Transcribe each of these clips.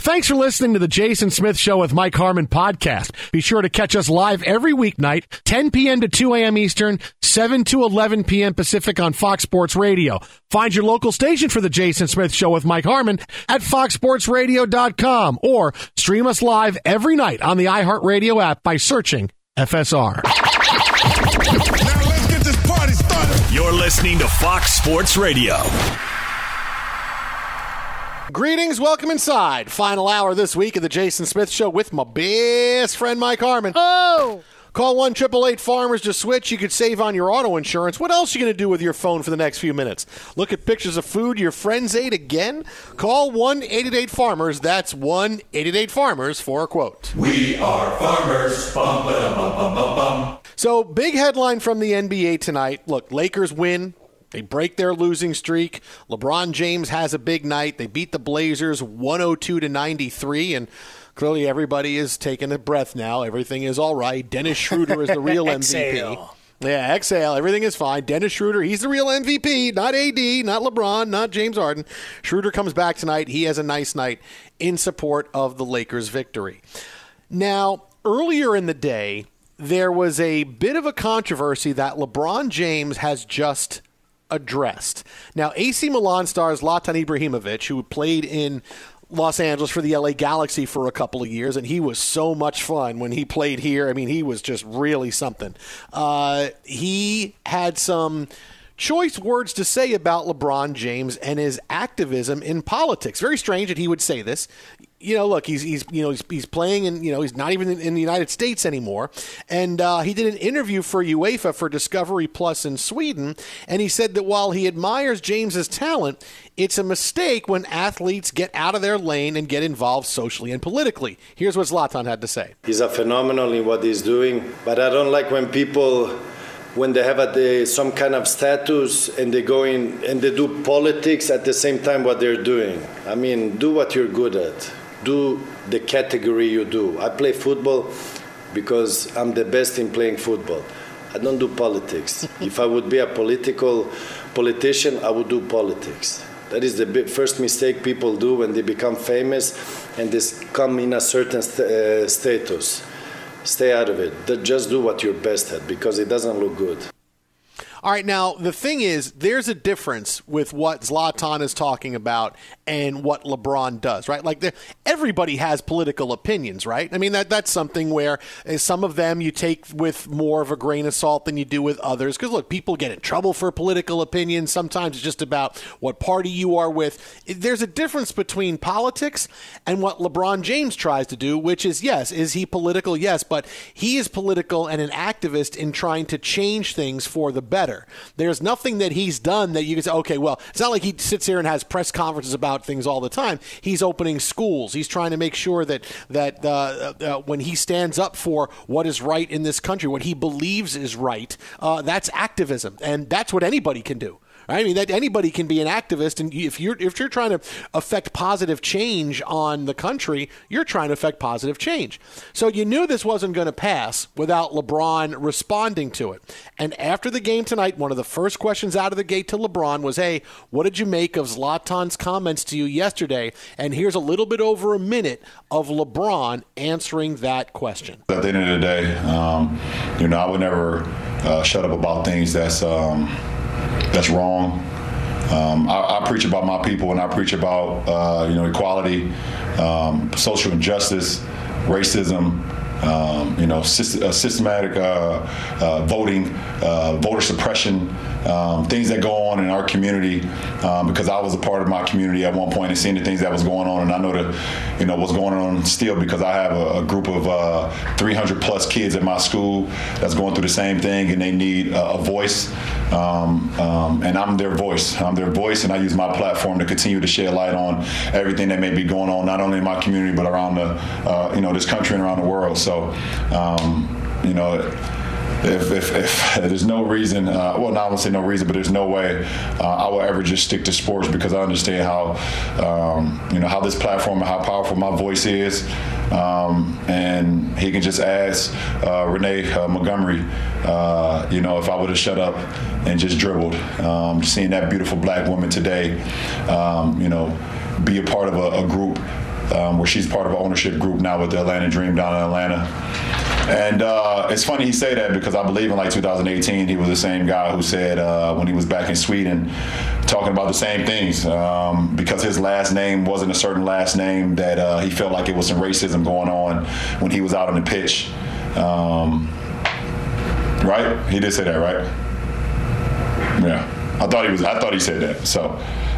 Thanks for listening to the Jason Smith Show with Mike Harmon podcast. Be sure to catch us live every weeknight, 10 p.m. to 2 a.m. Eastern, 7 to 11 p.m. Pacific on Fox Sports Radio. Find your local station for the Jason Smith Show with Mike Harmon at foxsportsradio.com or stream us live every night on the iHeartRadio app by searching FSR. Now let's get this party started. You're listening to Fox Sports Radio. Greetings, welcome inside. Final hour this week of the Jason Smith Show with my best friend Mike Harmon. Oh! Call 1-888-FARMERS to switch. You could save on your auto insurance. What else are you going to do with your phone for the next few minutes? Look at pictures of food your friends ate again? Call 1-888-FARMERS. That's 1-888-FARMERS for a quote. We are farmers. Bum, ba-dum, bum, bum, bum, bum. So, big headline from the NBA tonight. Look, Lakers win. They break their losing streak. LeBron James has a big night. They beat the Blazers 102-93, and clearly everybody is taking a breath now. Everything is all right. Dennis Schroeder is the real MVP. Exhale. Yeah, exhale. Everything is fine. Dennis Schroeder, he's the real MVP, not AD, not LeBron, not James Harden. Schroeder comes back tonight. He has a nice night in support of the Lakers' victory. Now, earlier in the day, there was a bit of a controversy that LeBron James has just addressed. Now, AC Milan star Zlatan Ibrahimovic, who played in Los Angeles for the LA Galaxy for a couple of years, and he was so much fun when he played here. I mean, he was just really something. He had some choice words to say about LeBron James and his activism in politics. Very strange that he would say this. You know, look, he's playing and, he's not even in the United States anymore. And he did an interview for UEFA for Discovery Plus in Sweden. And he said that while he admires James's talent, it's a mistake when athletes get out of their lane and get involved socially and politically. Here's what Zlatan had to say. He's a phenomenal in what he's doing, but I don't like when people, when they have some kind of status and they go in and they do politics at the same time what they're doing. I mean, do what you're good at. Do the category you do. I play football because I'm the best in playing football. I don't do politics. If I would be a politician, I would do politics. That is the first mistake people do when they become famous and they come in a certain status. Stay out of it. Just do what you're best at because it doesn't look good. All right, now, the thing is, there's a difference with what Zlatan is talking about and what LeBron does, right? Like, everybody has political opinions, right? I mean, that's something where some of them you take with more of a grain of salt than you do with others. Because, look, people get in trouble for political opinions. Sometimes it's just about what party you are with. There's a difference between politics and what LeBron James tries to do, which is, yes, is he political? Yes, but he is political and an activist in trying to change things for the better. There's nothing that he's done that you can say, okay, well, it's not like he sits here and has press conferences about things all the time. He's opening schools. He's trying to make sure that when he stands up for what is right in this country, what he believes is right, that's activism. And that's what anybody can do. I mean, that anybody can be an activist, and if you're trying to affect positive change on the country, you're trying to affect positive change. So you knew this wasn't going to pass without LeBron responding to it. And after the game tonight, one of the first questions out of the gate to LeBron was, hey, what did you make of Zlatan's comments to you yesterday? And here's a little bit over a minute of LeBron answering that question. At the end of the day, I would never shut up about things that's wrong. I preach about my people, and I preach about equality, social injustice, racism, systematic voting, voter suppression, things that go on in our community. Because I was a part of my community at one point and seeing the things that was going on, and I know what's going on still because I have a group of 300 plus kids at my school that's going through the same thing, and they need a voice. And I'm their voice. And I use my platform to continue to shed light on everything that may be going on, not only in my community but around this country and around the world. So, if there's no reason, I won't say no reason, but there's no way I will ever just stick to sports because I understand how this platform and how powerful my voice is. And he can just ask Renee Montgomery, if I would have shut up and just dribbled. Seeing that beautiful black woman today, be a part of a group where she's part of an ownership group now with the Atlanta Dream down in Atlanta. And it's funny he say that because I believe in like 2018 he was the same guy who said when he was back in Sweden talking about the same things because his last name wasn't a certain last name that he felt like it was some racism going on when he was out on the pitch. Right? He did say that, right? Yeah. I thought he said that. So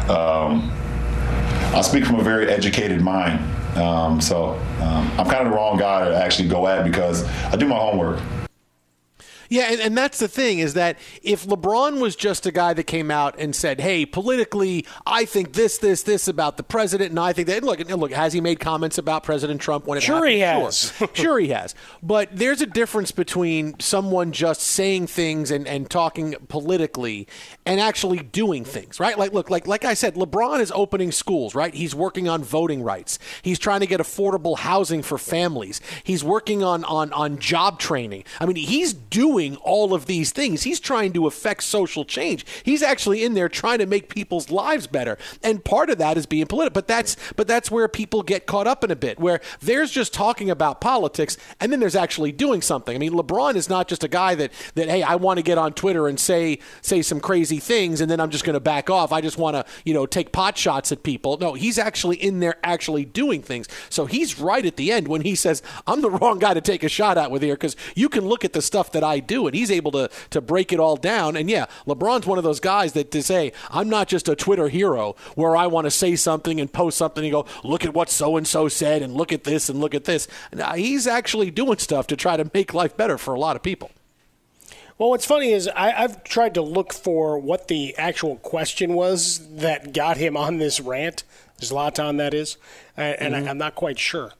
I speak from a very educated mind. I'm kind of the wrong guy to actually go at because I do my homework. Yeah, and that's the thing is that if LeBron was just a guy that came out and said, hey, politically, I think this about the president, and I think that, look, has he made comments about President Trump when it happened? He has. Sure he has. But there's a difference between someone just saying things and talking politically and actually doing things, right? Like I said, LeBron is opening schools, right? He's working on voting rights. He's trying to get affordable housing for families. He's working on job training. I mean, he's doing all of these things. He's trying to affect social change. He's actually in there trying to make people's lives better. And part of that is being political. But that's where people get caught up in a bit, where there's just talking about politics and then there's actually doing something. I mean, LeBron is not just a guy that hey, I want to get on Twitter and say some crazy things and then I'm just going to back off. I just want to, take pot shots at people. No, he's actually in there actually doing things. So he's right at the end when he says, I'm the wrong guy to take a shot at with here because you can look at the stuff that I do. And he's able to break it all down. And yeah, LeBron's one of those guys that to say, I'm not just a Twitter hero where I want to say something and post something and go, look at what so-and-so said and look at this and look at this. Now, he's actually doing stuff to try to make life better for a lot of people. Well, what's funny is I've tried to look for what the actual question was that got him on this rant, Zlatan that is, and I'm not quite sure.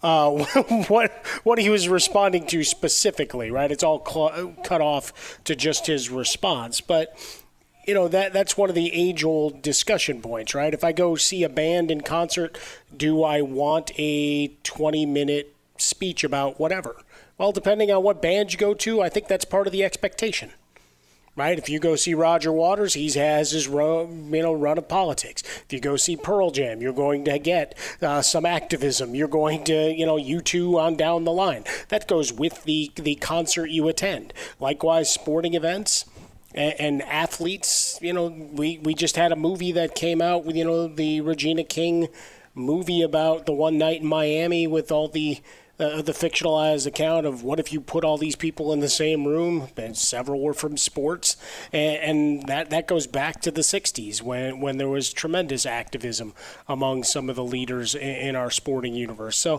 What he was responding to specifically, right? It's all cut off to just his response. But, that's one of the age-old discussion points, right? If I go see a band in concert, do I want a 20-minute speech about whatever? Well, depending on what band you go to, I think that's part of the expectation. Right? If you go see Roger Waters, he has his run of politics. If you go see Pearl Jam, you're going to get some activism. You're going to, U2 on down the line. That goes with the concert you attend. Likewise, sporting events and athletes. We just had a movie that came out with, the Regina King movie about the one night in Miami with all the fictionalized account of what if you put all these people in the same room, and several were from sports, and that goes back to the 60s when there was tremendous activism among some of the leaders in our sporting universe. So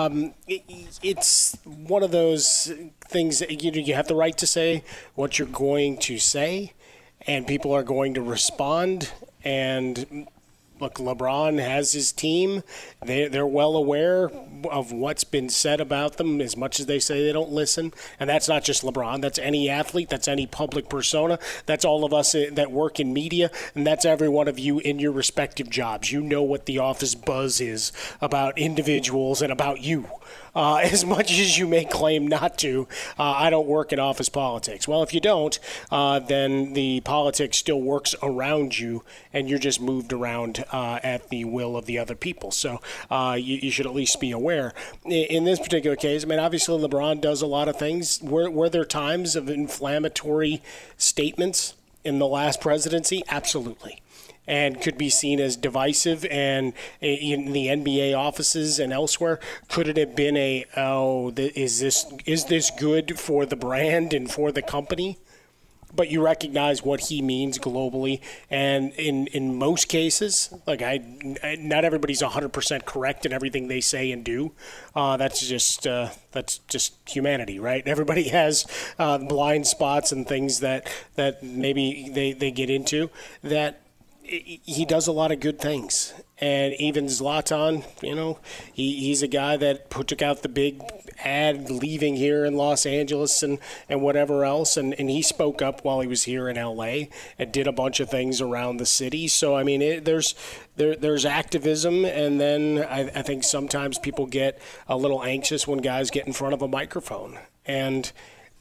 it's one of those things that you have the right to say what you're going to say, and people are going to respond. And look, LeBron has his team. They're well aware of what's been said about them, as much as they say they don't listen. And that's not just LeBron. That's any athlete. That's any public persona. That's all of us that work in media. And that's every one of you in your respective jobs. You know what the office buzz is about individuals and about you. As much as you may claim not to, I don't work in office politics. Well, if you don't, then the politics still works around you, and you're just moved around at the will of the other people. So you should at least be aware. In this particular case, I mean, obviously LeBron does a lot of things. Were there times of inflammatory statements in the last presidency? Absolutely. And could be seen as divisive, and in the NBA offices and elsewhere, could it have been is this good for the brand and for the company? But you recognize what he means globally, and in most cases, not everybody's 100% correct in everything they say and do. That's just humanity, right? Everybody has blind spots and things that maybe they get into that. He does a lot of good things. And even Zlatan, he's a guy that took out the big ad leaving here in Los Angeles and whatever else. And he spoke up while he was here in L.A. and did a bunch of things around the city. So, I mean, there's activism. And then I think sometimes people get a little anxious when guys get in front of a microphone. And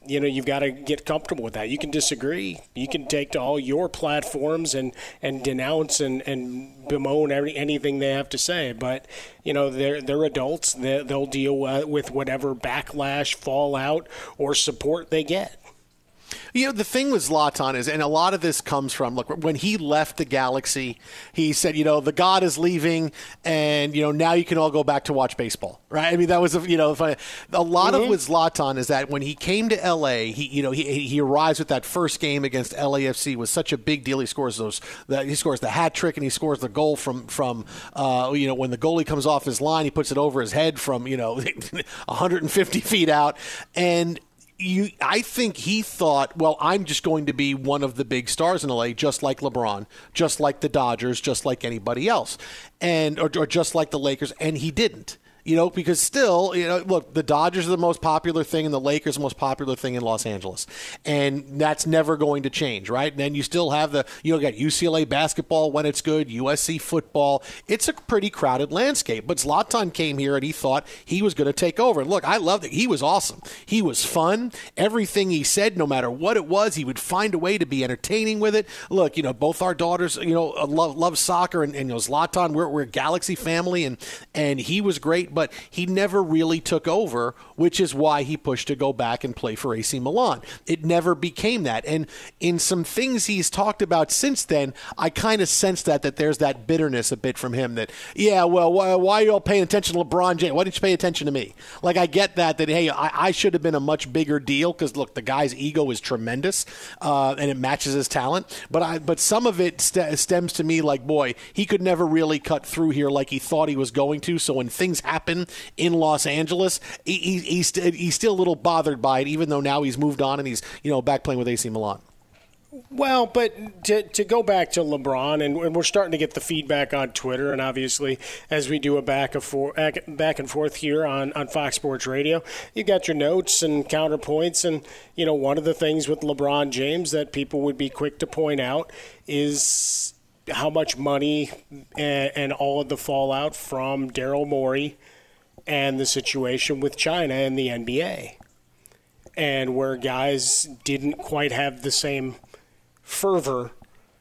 you've got to get comfortable with that. You can disagree. You can take to all your platforms and denounce and bemoan anything they have to say. But, they're adults. They'll deal with whatever backlash, fallout, or support they get. The thing with Zlatan is, and a lot of this comes from, look, when he left the Galaxy, he said, the God is leaving, and, now you can all go back to watch baseball, right? I mean, that was, funny. A lot of with Zlatan is that when he came to L.A., he arrives with that first game against LAFC was such a big deal. He scores the hat trick, and he scores the goal from when the goalie comes off his line, he puts it over his head from, 150 feet out, and I think he thought, well, I'm just going to be one of the big stars in LA, just like LeBron, just like the Dodgers, just like anybody else, or just like the Lakers, and he didn't. Because still, look, the Dodgers are the most popular thing and the Lakers are the most popular thing in Los Angeles. And that's never going to change, right? And then you still have got UCLA basketball when it's good, USC football. It's a pretty crowded landscape. But Zlatan came here and he thought he was going to take over. And look, I loved it. He was awesome. He was fun. Everything he said, no matter what it was, he would find a way to be entertaining with it. Look, both our daughters, love soccer. And Zlatan, we're a Galaxy family. And he was great. But he never really took over, which is why he pushed to go back and play for AC Milan. It never became that. And in some things he's talked about since then, I kind of sense that there's that bitterness a bit from him that, why are you all paying attention to LeBron James? Why didn't you pay attention to me? Like, I get that hey, I should have been a much bigger deal because, look, the guy's ego is tremendous and it matches his talent. But some of it stems to me like, boy, he could never really cut through here like he thought he was going to. So when things happen in Los Angeles, he's still a little bothered by it, even though now he's moved on and he's back playing with AC Milan. Well, but to go back to LeBron, and we're starting to get the feedback on Twitter, and obviously as we do a back and forth here on Fox Sports Radio, you got your notes and counterpoints, and one of the things with LeBron James that people would be quick to point out is how much money and all of the fallout from Daryl Morey and the situation with China and the NBA, and where guys didn't quite have the same fervor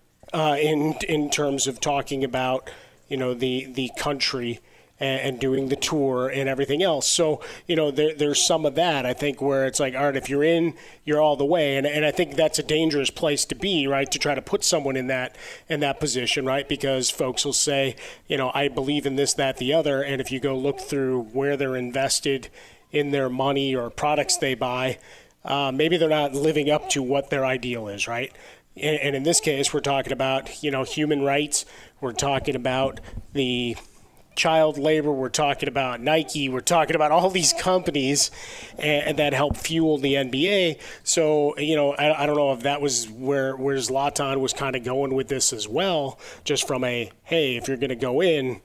in terms of talking about the country and doing the tour and everything else. So, there's some of that, I think, where it's like, all right, if you're in, you're all the way. And I think that's a dangerous place to be, right, to try to put someone in that position, right, because folks will say, I believe in this, that, the other. And if you go look through where they're invested in their money or products they buy, maybe they're not living up to what their ideal is, right? And in this case, we're talking about, human rights. We're talking about the child labor. We're talking about Nike. We're talking about all these companies and that help fuel the NBA. So, I don't know if that was where Zlatan was kind of going with this as well, just from hey, if you're going to go in,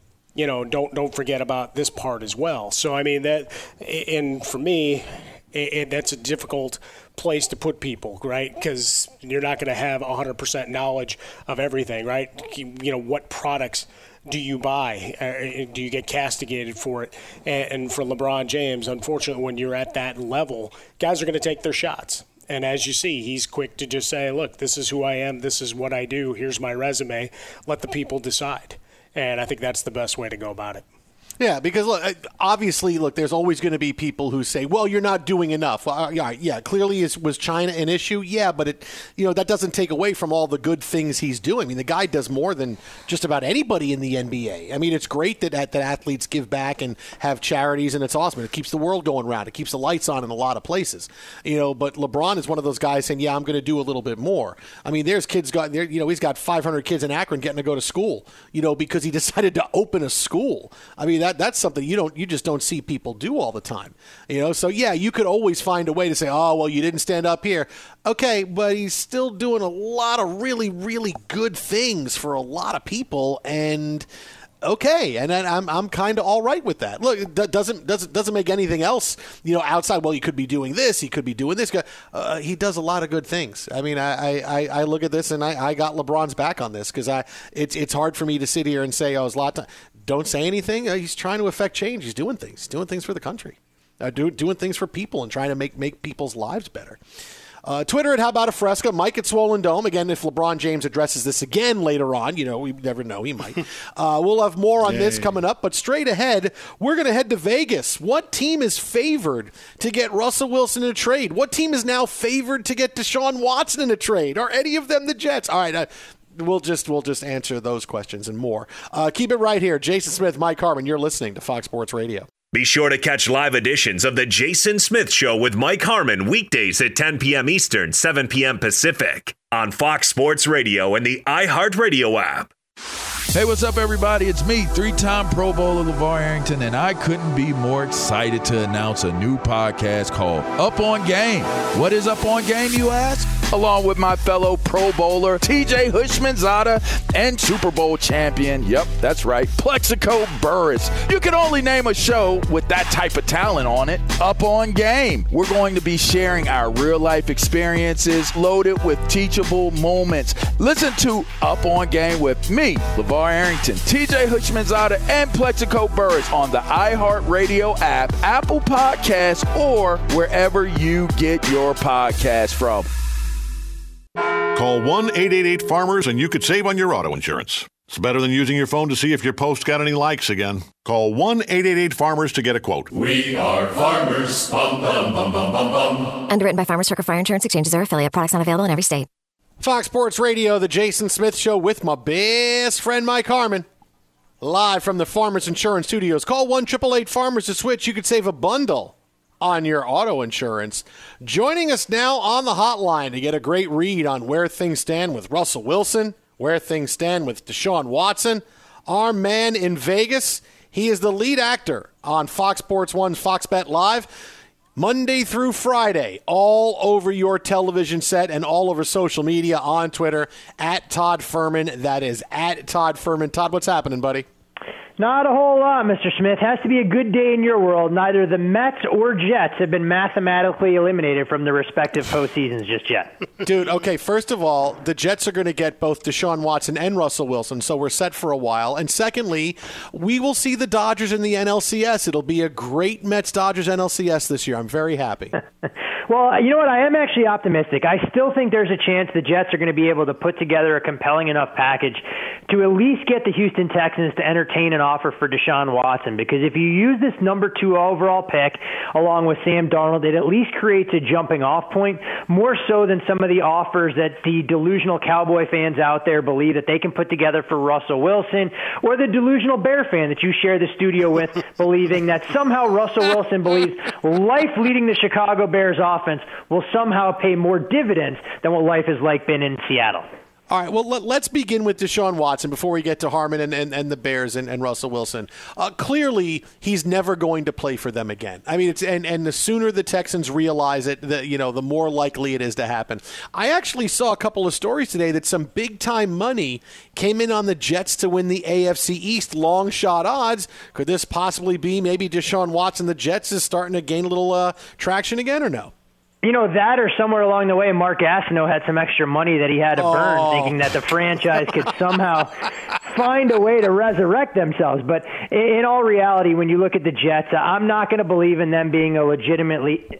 don't forget about this part as well. So, I mean, that, and for me, that's a difficult place to put people, right? Because you're not going to have 100% knowledge of everything, right? What products do you buy? Do you get castigated for it? And for LeBron James, unfortunately, when you're at that level, guys are going to take their shots. And as you see, he's quick to just say, look, this is who I am. This is what I do. Here's my resume. Let the people decide. And I think that's the best way to go about it. Yeah, because obviously, there's always going to be people who say, "Well, you're not doing enough." Well, yeah, clearly was China an issue? Yeah, but it, that doesn't take away from all the good things he's doing. I mean, the guy does more than just about anybody in the NBA. I mean, it's great that athletes give back and have charities, and it's awesome. It keeps the world going round. It keeps the lights on in a lot of places. But LeBron is one of those guys saying, "Yeah, I'm going to do a little bit more." I mean, there's kids he's got 500 kids in Akron getting to go to school, because he decided to open a school. I mean, that's something you just don't see people do all the time. So yeah, you could always find a way to say, oh, well, you didn't stand up here. Okay, but he's still doing a lot of really, really good things for a lot of people, and okay, and I'm kind of all right with that. Look, it doesn't make anything else, outside. Well, he could be doing this, he could be doing this. He does a lot of good things. I mean, I look at this and I got LeBron's back on this because it's hard for me to sit here and say, oh, Zlatan, don't say anything. He's trying to affect change. He's doing things. He's doing things for the country. doing things for people and trying to make people's lives better. Twitter at How About a Fresca, Mike at Swollen Dome. Again, if LeBron James addresses this again later on, we never know, he might. We'll have more on this coming up, but straight ahead, we're going to head to Vegas. What team is favored to get Russell Wilson in a trade? What team is now favored to get Deshaun Watson in a trade? Are any of them the Jets? All right, we'll just answer those questions and more. Keep it right here. Jason Smith, Mike Harmon, you're listening to Fox Sports Radio. Be sure to catch live editions of The Jason Smith Show with Mike Harmon weekdays at 10 p.m. Eastern, 7 p.m. Pacific on Fox Sports Radio and the iHeartRadio app. Hey, what's up, everybody? It's me, 3-time Pro Bowler LeVar Arrington, and I couldn't be more excited to announce a new podcast called Up On Game. What is Up On Game, you ask? Along with my fellow Pro Bowler, TJ Hushmanzada, and Super Bowl champion, yep, that's right, Plexico Burris. You can only name a show with that type of talent on it. Up On Game. We're going to be sharing our real-life experiences loaded with teachable moments. Listen to Up On Game with me, LeVar Arrington, TJ Hushmanzada, and Plexico Burris on the iHeartRadio app, Apple Podcasts, or wherever you get your podcasts from. Call 1-888-FARMERS and you could save on your auto insurance. It's better than using your phone to see if your post got any likes again. Call 1-888-FARMERS to get a quote. We are farmers. Bum, bum, bum, bum, bum, bum. Underwritten by Farmers Truck Fire Insurance Exchanges or affiliate. Products not available in every state. Fox Sports Radio, The Jason Smith Show with my best friend Mike Harmon. Live from the Farmers Insurance Studios. Call 1-888-FARMERS to switch. You could save a bundle on your auto insurance. Joining us now on the hotline to get a great read on where things stand with Russell Wilson, where things stand with Deshaun Watson, our man in Vegas. He is the lead actor on Fox Sports 1's Fox Bet Live, Monday through Friday, all over your television set and all over social media on Twitter, at Todd Fuhrman. That is at Todd Fuhrman. Todd, what's happening, buddy? Not a whole lot, Mr. Smith. Has to be a good day in your world. Neither the Mets or Jets have been mathematically eliminated from the respective postseasons just yet. Dude, okay, first of all, the Jets are going to get both Deshaun Watson and Russell Wilson, so we're set for a while. And secondly, we will see the Dodgers in the NLCS. It'll be a great Mets-Dodgers NLCS this year. I'm very happy. Well, you know what? I am actually optimistic. I still think there's a chance the Jets are going to be able to put together a compelling enough package to at least get the Houston Texans to entertain an offer for Deshaun Watson. Because if you use this number 2 overall pick along with Sam Darnold, it at least creates a jumping off point, more so than some of the offers that the delusional Cowboy fans out there believe that they can put together for Russell Wilson, or the delusional Bear fan that you share the studio with believing that somehow Russell Wilson believes life leading the Chicago Bears offense will somehow pay more dividends than what life has like been in Seattle. All right, well, let's begin with Deshaun Watson before we get to Harmon and the Bears and Russell Wilson. Clearly, he's never going to play for them again. I mean, and the sooner the Texans realize it, the more likely it is to happen. I actually saw a couple of stories today that some big-time money came in on the Jets to win the AFC East, long shot odds. Could this possibly be maybe Deshaun Watson, the Jets, is starting to gain a little traction again, or no? You know, that or somewhere along the way, Mark Gastineau had some extra money that he had to burn, thinking that the franchise could somehow find a way to resurrect themselves. But in all reality, when you look at the Jets, I'm not going to believe in them being a legitimate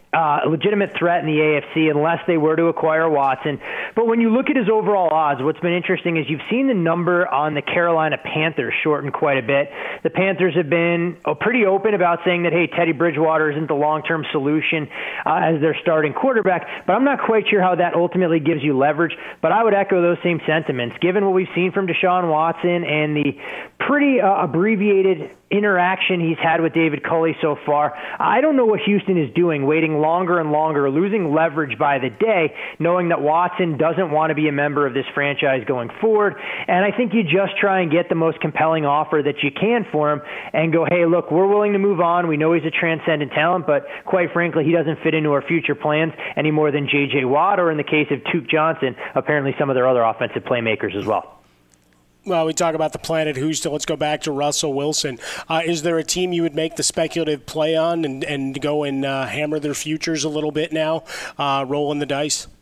threat in the AFC unless they were to acquire Watson. But when you look at his overall odds, what's been interesting is you've seen the number on the Carolina Panthers shorten quite a bit. The Panthers have been pretty open about saying that, hey, Teddy Bridgewater isn't the long-term solution as their starting quarterback, but I'm not quite sure how that ultimately gives you leverage. But I would echo those same sentiments. Given what we've seen from Deshaun Watson and the pretty abbreviated interaction he's had with David Culley so far, I don't know what Houston is doing, waiting longer and longer, losing leverage by the day, knowing that Watson doesn't want to be a member of this franchise going forward. And I think you just try and get the most compelling offer that you can for him and go, hey, look, we're willing to move on. We know he's a transcendent talent, but quite frankly, he doesn't fit into our future plans any more than J.J. Watt, or in the case of Duke Johnson, apparently some of their other offensive playmakers as well. Well, we talk about the Planet Houston. Let's go back to Russell Wilson. Is there a team you would make the speculative play on and go and hammer their futures a little bit now, rolling the dice?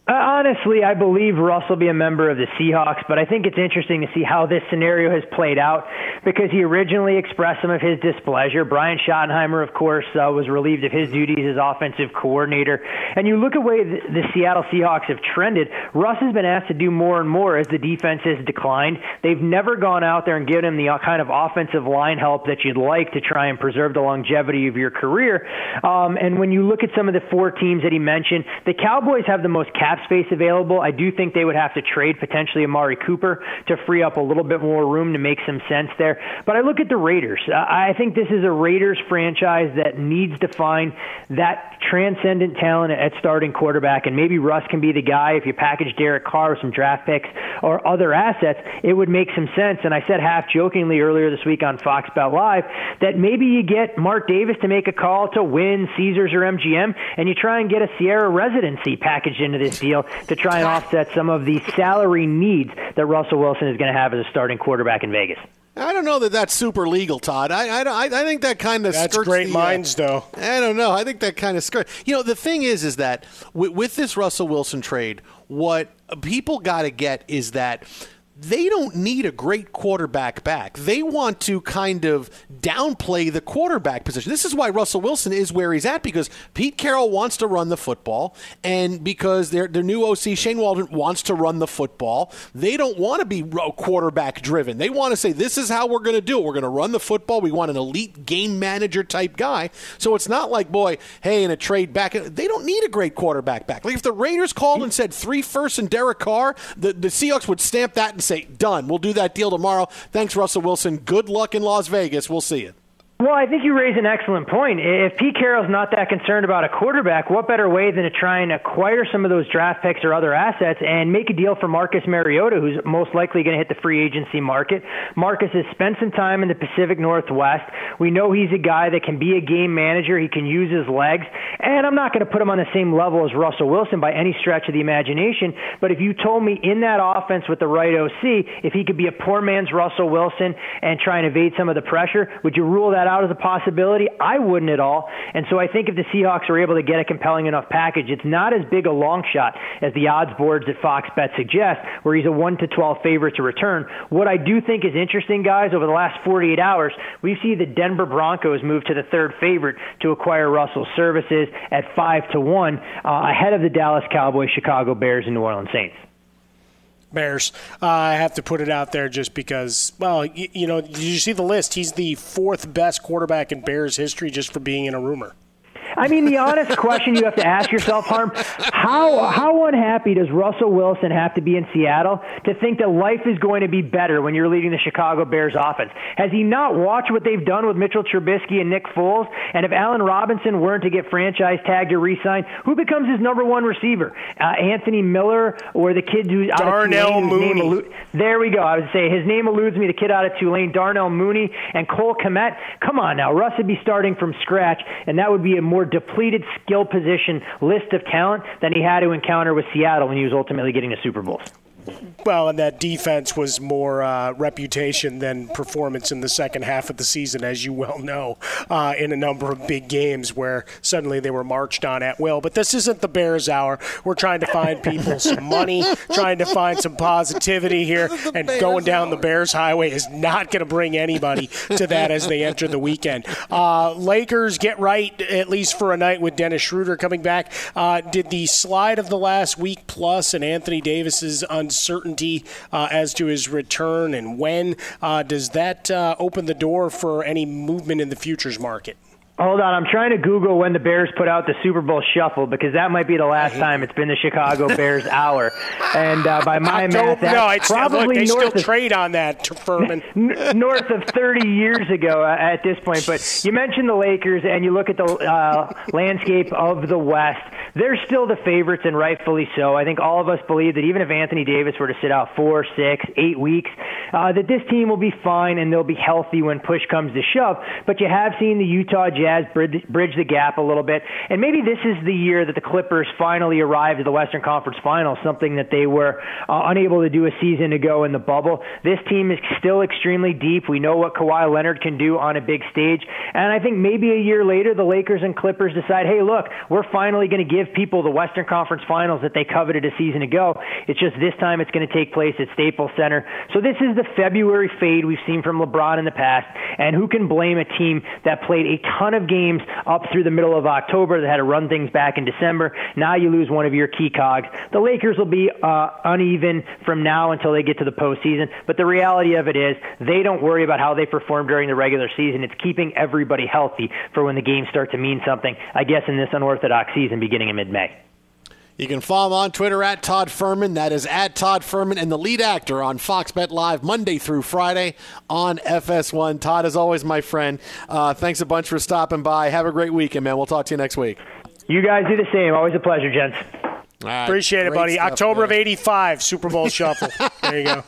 Honestly, I believe Russ will be a member of the Seahawks, but I think it's interesting to see how this scenario has played out because he originally expressed some of his displeasure. Brian Schottenheimer, of course, was relieved of his duties as offensive coordinator. And you look at the way the Seattle Seahawks have trended, Russ has been asked to do more and more as the defense has declined. They've never gone out there and given him the kind of offensive line help that you'd like to try and preserve the longevity of your career. And when you look at some of the 4 teams that he mentioned, the Cowboys have the most cap space available. I do think they would have to trade potentially Amari Cooper to free up a little bit more room to make some sense there. But I look at the Raiders. I think this is a Raiders franchise that needs to find that transcendent talent at starting quarterback, and maybe Russ can be the guy. If you package Derek Carr with some draft picks or other assets, it would make some sense. And I said half-jokingly earlier this week on Fox Bet Live that maybe you get Mark Davis to make a call to win Caesars or MGM, and you try and get a Sierra residency packaged into this deal to try and offset some of the salary needs that Russell Wilson is going to have as a starting quarterback in Vegas. I don't know that that's super legal, Todd. I think that kind of skirts. That's great minds, though. I don't know. I think that kind of skirts. The thing is that with this Russell Wilson trade, what people got to get is that they don't need a great quarterback back. They want to kind of downplay the quarterback position. This is why Russell Wilson is where he's at, because Pete Carroll wants to run the football, and because their new OC, Shane Waldron, wants to run the football. They don't want to be quarterback driven. They want to say, this is how we're going to do it. We're going to run the football. We want an elite game manager type guy. So it's not like, in a trade back, they don't need a great quarterback back. Like if the Raiders called and said 3 firsts and Derek Carr, the Seahawks would stamp that and say, done. We'll do that deal tomorrow. Thanks, Russell Wilson. Good luck in Las Vegas. We'll see you. Well, I think you raise an excellent point. If Pete Carroll's not that concerned about a quarterback, what better way than to try and acquire some of those draft picks or other assets and make a deal for Marcus Mariota, who's most likely going to hit the free agency market. Marcus has spent some time in the Pacific Northwest. We know he's a guy that can be a game manager. He can use his legs. And I'm not going to put him on the same level as Russell Wilson by any stretch of the imagination. But if you told me in that offense with the right OC, if he could be a poor man's Russell Wilson and try and evade some of the pressure, would you rule that out as a possibility? I wouldn't at all. And so I think if the Seahawks are able to get a compelling enough package, it's not as big a long shot as the odds boards at Fox Bet suggest, where he's a 1-12 favorite to return. What I do think is interesting, guys, over the last 48 hours, we see the Denver Broncos move to the 3rd favorite to acquire Russell's services at 5-1, ahead of the Dallas Cowboys, Chicago Bears, and New Orleans Saints. Bears. I have to put it out there just because, did you see the list? He's the 4th best quarterback in Bears history just for being in a rumor. I mean, the honest question you have to ask yourself, Harm, how unhappy does Russell Wilson have to be in Seattle to think that life is going to be better when you're leading the Chicago Bears offense? Has he not watched what they've done with Mitchell Trubisky and Nick Foles? And if Allen Robinson weren't to get franchise tagged or re-signed, who becomes his number 1 receiver? Anthony Miller or the kid who's out Darnell of Tulane? Mooney. There we go. I would say his name eludes me, the kid out of Tulane, Darnell Mooney and Cole Kmet. Come on now. Russ would be starting from scratch, and that would be a more depleted skill position list of talent than he had to encounter with Seattle when he was ultimately getting to Super Bowls. Well, and that defense was more reputation than performance in the second half of the season, as you well know, in a number of big games where suddenly they were marched on at will. But this isn't the Bears Hour. We're trying to find people some money, trying to find some positivity here, and going down the Bears highway is not going to bring anybody to that as they enter the weekend. Lakers get right, at least for a night, with Dennis Schroeder coming back. Did the slide of the last week plus and Anthony Davis's uncertainty as to his return and when, does that open the door for any movement in the futures market? Hold on, I'm trying to Google when the Bears put out the Super Bowl Shuffle, because that might be the last time it's been the Chicago Bears Hour. And by my math, that's probably they north still of, trade on that, Furman. north of 30 years ago at this point. But you mentioned the Lakers, and you look at the landscape of the West. They're still the favorites, and rightfully so. I think all of us believe that even if Anthony Davis were to sit out 4, 6, 8 weeks, that this team will be fine and they'll be healthy when push comes to shove. But you have seen the Utah Jazz has bridged the gap a little bit. And maybe this is the year that the Clippers finally arrived at the Western Conference Finals, something that they were unable to do a season ago in the bubble. This team is still extremely deep. We know what Kawhi Leonard can do on a big stage. And I think maybe a year later, the Lakers and Clippers decide, hey, look, we're finally going to give people the Western Conference Finals that they coveted a season ago. It's just this time it's going to take place at Staples Center. So this is the February fade we've seen from LeBron in the past. And who can blame a team that played a ton of games up through the middle of October, that had to run things back in December? Now you lose one of your key cogs. The Lakers will be uneven from now until they get to the postseason. But the reality of it is they don't worry about how they perform during the regular season. It's keeping everybody healthy for when the games start to mean something, I guess, in this unorthodox season beginning in mid-May. You can follow him on Twitter at Todd Furman. That is at Todd Furman, and the lead actor on Fox Bet Live Monday through Friday on FS1. Todd, as always, my friend, thanks a bunch for stopping by. Have a great weekend, man. We'll talk to you next week. You guys do the same. Always a pleasure, gents. All right, appreciate it, buddy. Stuff, October man. of '85, Super Bowl Shuffle. There you go.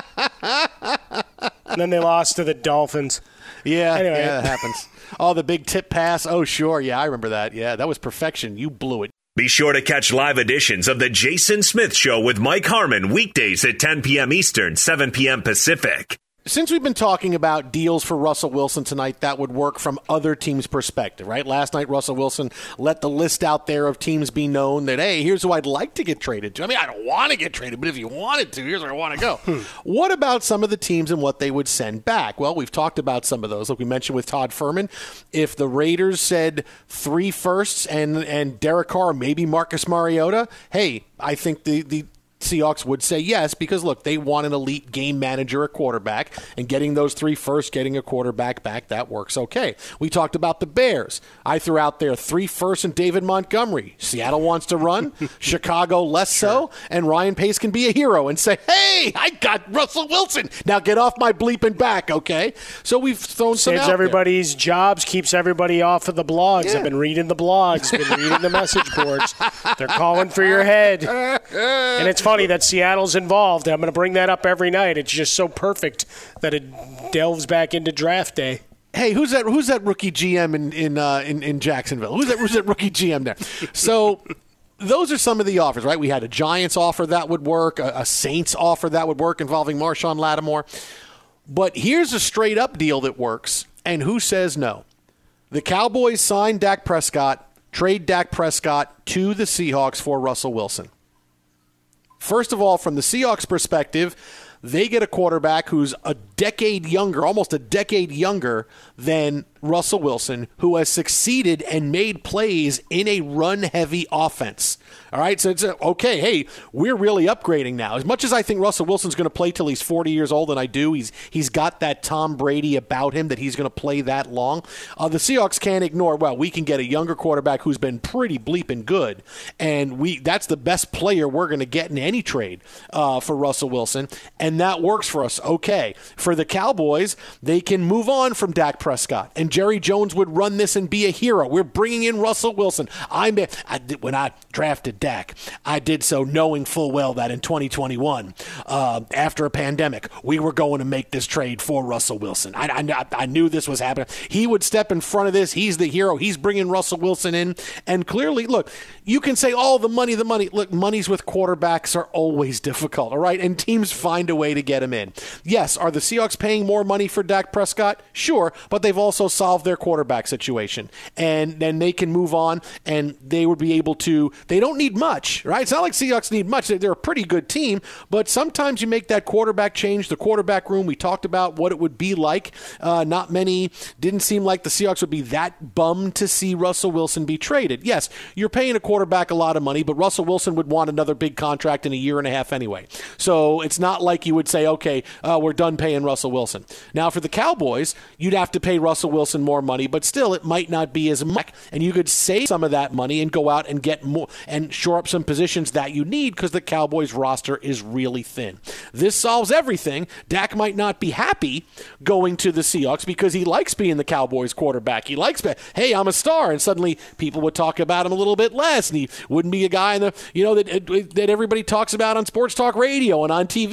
And then they lost to the Dolphins. Yeah, Anyway. yeah, that happens. Oh, the big tip pass. Oh, sure. Yeah, I remember that. Yeah, that was perfection. You blew it. Be sure to catch live editions of The Jason Smith Show with Mike Harmon weekdays at 10 p.m. Eastern, 7 p.m. Pacific. Since we've been talking about deals for Russell Wilson tonight, that would work from other teams' perspective, right? Last night, Russell Wilson let the list out there of teams be known that, hey, here's who I'd like to get traded to. I mean, I don't want to get traded, but if you wanted to, here's where I want to go. What about some of the teams and what they would send back? Well, we've talked about some of those. Like we mentioned with Todd Furman, if the Raiders said 3 firsts and Derek Carr, maybe Marcus Mariota, hey, I think the Seahawks would say yes because, look, they want an elite game manager at quarterback, and getting those 3 firsts, getting a quarterback back, that works okay. We talked about the Bears. I threw out there 3 firsts and David Montgomery. Seattle wants to run, Chicago less so, and Ryan Pace can be a hero and say, hey, I got Russell Wilson. Now get off my bleeping back, okay? So we've thrown some out Saves there. everybody's jobs, keeps everybody off of the blogs. Yeah. I've been reading the blogs, been reading the message boards. They're calling for your head. And it's funny that Seattle's involved. I'm going to bring that up every night. It's just so perfect that it delves back into draft day. Hey, who's that rookie GM in Jacksonville? Who's that rookie GM there? So those are some of the offers, right? We had a Giants offer that would work, a Saints offer that would work involving Marshawn Lattimore. But here's a straight-up deal that works, and who says no? The Cowboys sign Dak Prescott, trade Dak Prescott to the Seahawks for Russell Wilson. First of all, from the Seahawks' perspective, they get a quarterback who's a decade younger, almost a decade younger than Russell Wilson, who has succeeded and made plays in a run-heavy offense. All right, so it's okay, hey, we're really upgrading now. As much as I think Russell Wilson's going to play till he's 40 years old, and I do, he's got that Tom Brady about him that he's going to play that long. The Seahawks can't ignore, well, we can get a younger quarterback who's been pretty bleeping good, and that's the best player we're going to get in any trade for Russell Wilson, and that works for us. Okay, for the Cowboys, they can move on from Dak Prescott, and Jerry Jones would run this and be a hero. We're bringing in Russell Wilson. When I drafted Dak, I did so knowing full well that in 2021, after a pandemic, we were going to make this trade for Russell Wilson. I knew this was happening. He would step in front of this. He's the hero. He's bringing Russell Wilson in. And clearly, look, you can say, oh, the money. Look, monies with quarterbacks are always difficult, all right? And teams find a way to get him in. Yes, are the Seahawks paying more money for Dak Prescott? Sure, but they've also solved their quarterback situation. And then they can move on, and they would be able to – they don't need much, right? It's not like Seahawks need much. They're a pretty good team, but sometimes you make that quarterback change, the quarterback room. We talked about what it would be like. Not many – didn't seem like the Seahawks would be that bummed to see Russell Wilson be traded. Yes, you're paying a quarterback a lot of money, but Russell Wilson would want another big contract in a year and a half anyway. So it's not like you would say, okay, we're done paying Russell Wilson. Now, for the Cowboys, you'd have to pay Russell Wilson more money, but still it might not be as much, and you could save some of that money and go out and get more and shore up some positions that you need because the Cowboys roster is really thin. This solves everything. Dak might not be happy going to the Seahawks because he likes being the Cowboys quarterback. He likes, hey, I'm a star, and suddenly people would talk about him a little bit less, and he wouldn't be a guy that everybody talks about on sports talk radio and on TV anymore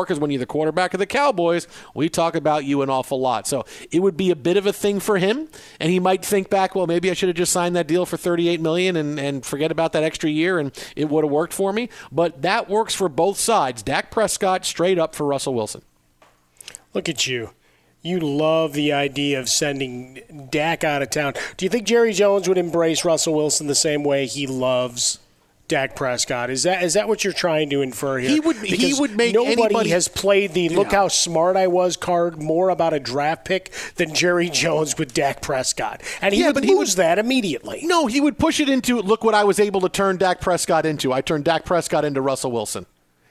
more because when you're the quarterback of the Cowboys, we talk about you an awful lot. So it would be a bit of a thing for him, and he might think back, well, maybe I should have just signed that deal for $38 million and forget about that extra year, and it would have worked for me. But that works for both sides. Dak Prescott straight up for Russell Wilson. Look at you. You love the idea of sending Dak out of town. Do you think Jerry Jones would embrace Russell Wilson the same way he loves Dak Prescott? Is that what you're trying to infer here? He would make nobody has played the look how smart I was card more about a draft pick than Jerry Jones with Dak Prescott. And he would lose that immediately. No, he would push it into, look what I was able to turn Dak Prescott into. I turned Dak Prescott into Russell Wilson.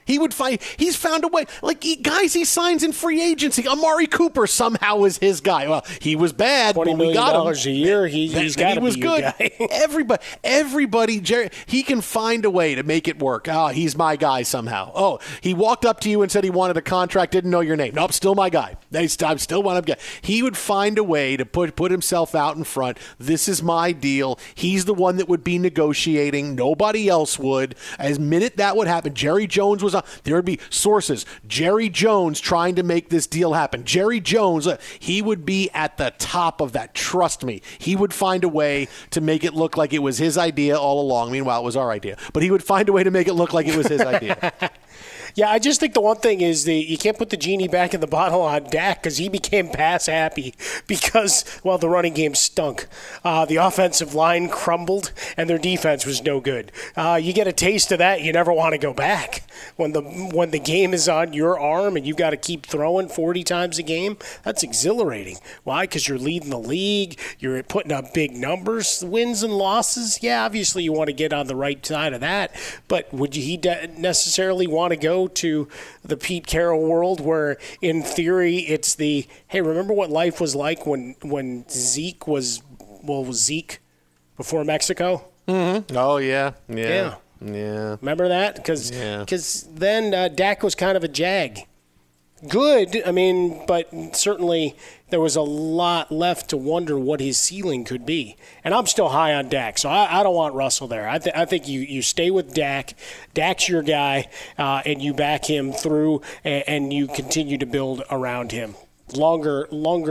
He's found a way. Like, guys he signs in free agency. Amari Cooper somehow is his guy. Well, he was bad, but we got him. $20 million a year, he's got to be your guy. Everybody, Jerry, he can find a way to make it work. Oh, he's my guy somehow. Oh, he walked up to you and said he wanted a contract, didn't know your name. Nope, still my guy. I still want him. He would find a way to put himself out in front. This is my deal. He's the one that would be negotiating. Nobody else would. As minute that would happen, Jerry Jones was there would be sources. Jerry Jones trying to make this deal happen. Jerry Jones, he would be at the top of that. Trust me. He would find a way to make it look like it was his idea all along. Meanwhile, it was our idea. But he would find a way to make it look like it was his idea. Yeah, I just think the one thing is you can't put the genie back in the bottle on Dak because he became pass happy because, well, the running game stunk. The offensive line crumbled, and their defense was no good. You get a taste of that, you never want to go back. When the game is on your arm and you've got to keep throwing 40 times a game, that's exhilarating. Why? Because you're leading the league. You're putting up big numbers, wins and losses. Yeah, obviously you want to get on the right side of that, but would he necessarily want to go to the Pete Carroll world where in theory it's the, hey, remember what life was like when Zeke was Zeke before Mexico? Mm-hmm. Oh, yeah. Remember that? Because then Dak was kind of a jag. Good, I mean, but certainly there was a lot left to wonder what his ceiling could be. And I'm still high on Dak, so I don't want Russell there. I think you stay with Dak. Dak's your guy, and you back him through, and you continue to build around him. Longer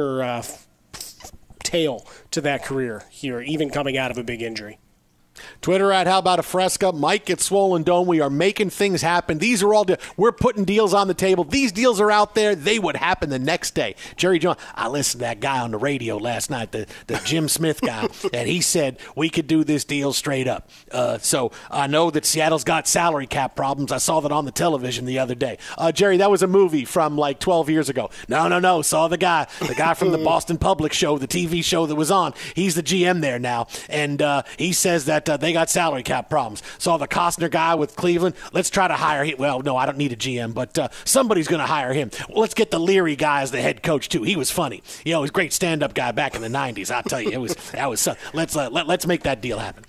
tail to that career here, even coming out of a big injury. Twitter at How About a Fresca. Mike at Swollen Dome. We are making things happen. These are all we're putting deals on the table. These deals are out there. They would happen the next day. Jerry Jones, I listened to that guy on the radio last night, the Jim Smith guy, and he said we could do this deal straight up. So I know that Seattle's got salary cap problems. I saw that on the television the other day. Jerry, that was a movie from like 12 years ago. No. Saw the guy from the Boston Public show, the TV show that was on. He's the GM there now, and he says that they got salary cap problems. Saw the Costner guy with Cleveland. Let's try to hire him. Well, no, I don't need a GM, but somebody's going to hire him. Well, let's get the Leary guy as the head coach too. He was funny. He was a great stand-up guy back in the '90s. I'll tell you, that was. Let's make that deal happen.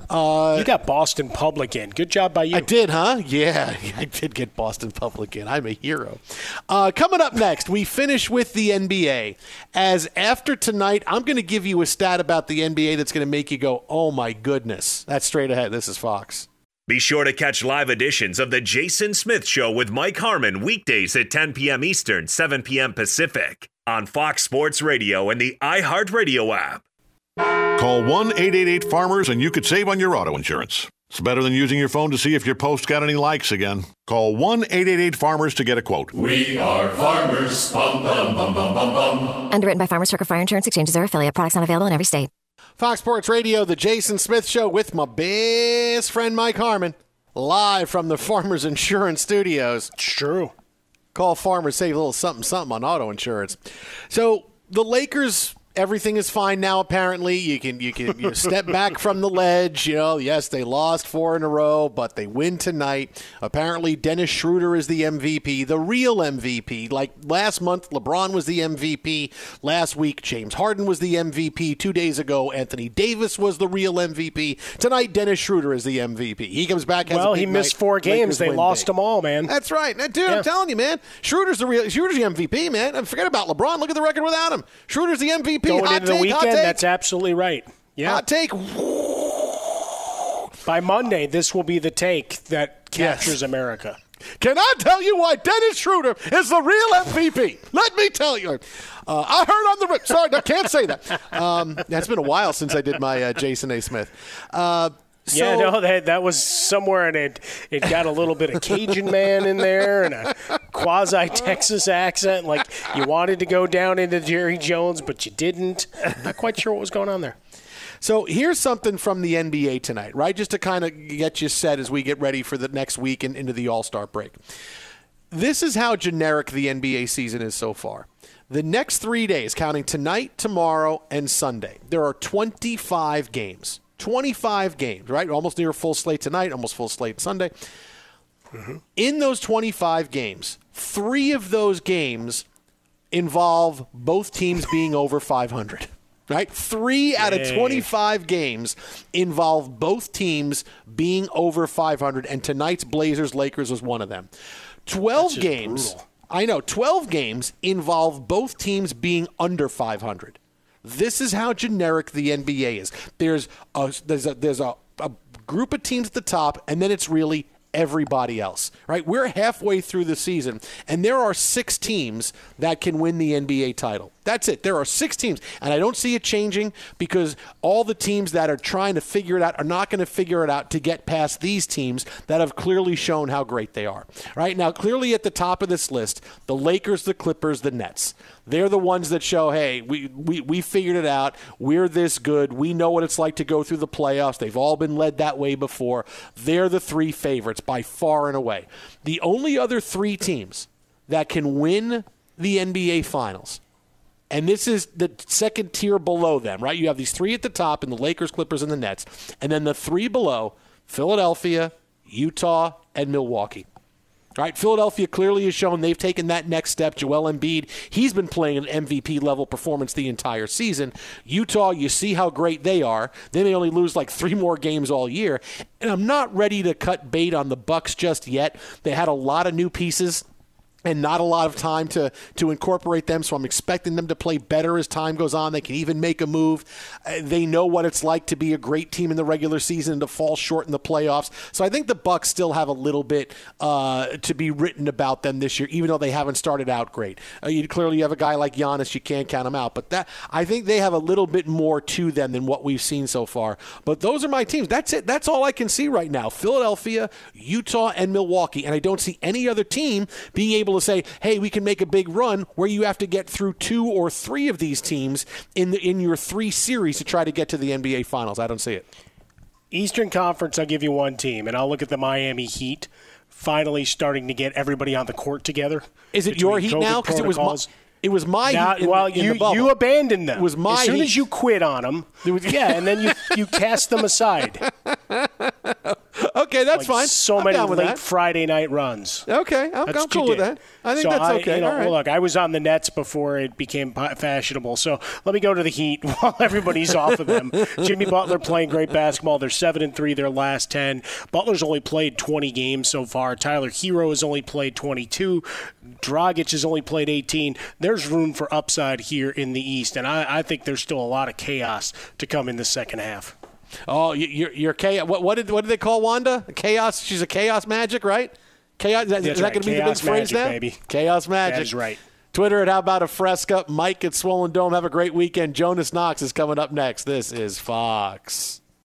You got Boston Public in. Good job by you. I did, huh? Yeah, I did get Boston Public in. I'm a hero. Coming up next, we finish with the NBA. As after tonight, I'm going to give you a stat about the NBA that's going to make you go, oh my goodness. That's straight ahead. This is Fox. Be sure to catch live editions of The Jason Smith Show with Mike Harmon weekdays at 10 p.m. Eastern, 7 p.m. Pacific on Fox Sports Radio and the iHeartRadio app. Call 1-888-FARMERS and you could save on your auto insurance. It's better than using your phone to see if your post got any likes again. Call 1-888-FARMERS to get a quote. We are farmers. Bum, bum, bum, bum, bum, bum. Underwritten by Farmers Truck Fire Insurance Exchanges or affiliate. Products not available in every state. Fox Sports Radio, The Jason Smith Show with my best friend Mike Harmon, live from the Farmers Insurance Studios. It's true. Call Farmers, save a little something on auto insurance. So the Lakers, everything is fine now, apparently. You can step back from the ledge. Yes, they lost 4 in a row, but they win tonight. Apparently, Dennis Schroeder is the MVP, the real MVP. Like last month, LeBron was the MVP. Last week, James Harden was the MVP. 2 days ago, Anthony Davis was the real MVP. Tonight, Dennis Schroeder is the MVP. He comes back. Well, he missed 4 games. They lost them all, man. That's right. Dude, yeah. I'm telling you, man. Schroeder's the MVP, man. And forget about LeBron. Look at the record without him. Schroeder's the MVP. Going hot into the take, weekend, that's absolutely right. Yeah. Hot take. By Monday, this will be the take that captures America. Can I tell you why Dennis Schroeder is the real MVP? Let me tell you. I heard on the rip. Sorry, I can't say that. It's been a while since I did my Jason A. Smith. That was somewhere, and it got a little bit of Cajun man in there and a quasi-Texas accent, like you wanted to go down into Jerry Jones, but you didn't. Not quite sure what was going on there. So here's something from the NBA tonight, right? Just to kind of get you set as we get ready for the next week and into the All-Star break. This is how generic the NBA season is so far. The next 3 days, counting tonight, tomorrow, and Sunday, there are 25 games. 25 games, right? Almost near full slate tonight, almost full slate Sunday. Mm-hmm. In those 25 games, 3 of those games involve both teams being over 500. Right? 3 out of 25 games involve both teams being over 500, and tonight's Blazers-Lakers was one of them. 12 games, brutal. I know, 12 games involve both teams being under 500. This is how generic the NBA is. There's a group of teams at the top, and then it's really everybody else, right? We're halfway through the season, and there are 6 teams that can win the NBA title. That's it. There are 6 teams, and I don't see it changing because all the teams that are trying to figure it out are not going to figure it out to get past these teams that have clearly shown how great they are. Right now, clearly at the top of this list, the Lakers, the Clippers, the Nets. They're the ones that show, hey, we figured it out. We're this good. We know what it's like to go through the playoffs. They've all been led that way before. They're the 3 favorites by far and away. The only other 3 teams that can win the NBA Finals, and this is the second tier below them, right? You have these 3 at the top in the Lakers, Clippers, and the Nets. And then the 3 below, Philadelphia, Utah, and Milwaukee. All right, Philadelphia clearly has shown they've taken that next step. Joel Embiid, he's been playing an MVP-level performance the entire season. Utah, you see how great they are. They may only lose like 3 more games all year. And I'm not ready to cut bait on the Bucks just yet. They had a lot of new pieces and not a lot of time to incorporate them, so I'm expecting them to play better as time goes on. They can even make a move. They know what it's like to be a great team in the regular season and to fall short in the playoffs. So I think the Bucks still have a little bit to be written about them this year, even though they haven't started out great. Clearly you have a guy like Giannis, you can't count him out. But I think they have a little bit more to them than what we've seen so far. But those are my teams. That's it. That's all I can see right now. Philadelphia, Utah, and Milwaukee. And I don't see any other team being able to say, hey, we can make a big run where you have to get through 2 or 3 of these teams in your 3 series to try to get to the NBA Finals. I don't see it. Eastern Conference, I'll give you one team, and I'll look at the Miami Heat finally starting to get everybody on the court together. Is it your Heat now? Because it was my Heat in the bubble. You abandoned them. It was my As soon Heat. as you quit on them, and then you cast them aside. Okay, that's fine. So I'm many down with late that. Friday night runs. Okay, I'm cool with that. I think that's okay. All right. Look, I was on the Nets before it became fashionable, so let me go to the Heat while everybody's off of them. Jimmy Butler playing great basketball. They're 7-3 their last 10. Butler's only played 20 games so far. Tyler Hero has only played 22. Dragic has only played 18. There's room for upside here in the East, and I think there's still a lot of chaos to come in the second half. Oh, you're chaos. What did they call Wanda? Chaos. She's a chaos magic, right? Chaos. Is that going to be the big phrase now? Baby. Chaos magic. That is right. Twitter at How About a Fresca. Mike at Swollen Dome. Have a great weekend. Jonas Knox is coming up next. This is Fox.